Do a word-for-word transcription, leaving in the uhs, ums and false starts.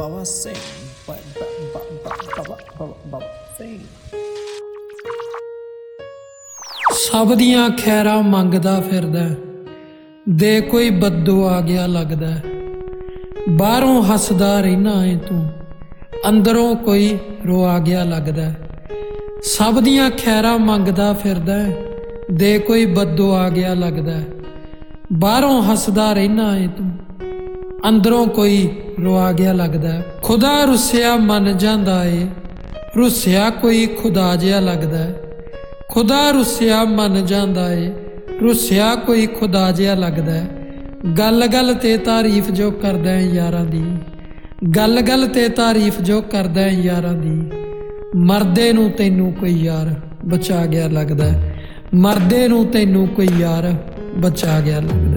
Baba Singh, Baba Singh। ਸਭ ਦੀਆਂ ਖੈਰਾਂ ਮੰਗਦਾ ਫਿਰਦਾ, ਦੇ ਕੋਈ ਬੱਦੋ ਆ ਗਿਆ ਲੱਗਦਾ। ਬਾਹਰੋਂ ਹੱਸਦਾ ਰਹਿਣਾ ਏ ਤੂੰ, ਅੰਦਰੋਂ ਕੋਈ ਰੋਆ ਗਿਆ ਲੱਗਦਾ। ਸਭ ਦੀਆਂ ਖੈਰਾਂ ਮੰਗਦਾ ਫਿਰਦਾ, ਦੇ ਕੋਈ ਬੱਦੋ ਆ ਗਿਆ ਲੱਗਦਾ। ਬਾਹਰੋਂ ਹੱਸਦਾ ਰਹਿਣਾ ਏ ਤੂੰ, ਅੰਦਰੋਂ ਕੋਈ ਰੋਆ ਗਿਆ ਲੱਗਦਾ। ਖੁਦਾ ਰੁੱਸਿਆ ਮੰਨ ਜਾਂਦਾ ਏ, ਰੁੱਸਿਆ ਕੋਈ ਖੁਦਾ ਜਿਹਾ ਲੱਗਦਾ। ਖੁਦਾ ਰੁੱਸਿਆ ਮੰਨ ਜਾਂਦਾ ਏ, ਰੁੱਸਿਆ ਕੋਈ ਖੁਦਾ ਜਿਹਾ ਲੱਗਦਾ। ਗੱਲ ਗੱਲ ਤੇ ਤਾਰੀਫ ਜੋ ਕਰਦਾ ਯਾਰਾਂ ਦੀ, ਗੱਲ ਗੱਲ ਤੇ ਤਾਰੀਫ ਜੋ ਕਰਦਾ ਯਾਰਾਂ ਦੀ। ਮਰਦੇ ਨੂੰ ਤੈਨੂੰ ਕੋਈ ਯਾਰ ਬਚਾ ਗਿਆ ਲੱਗਦਾ, ਮਰਦੇ ਨੂੰ ਤੈਨੂੰ ਕੋਈ ਯਾਰ ਬਚਾ ਗਿਆ ਲੱਗਦਾ।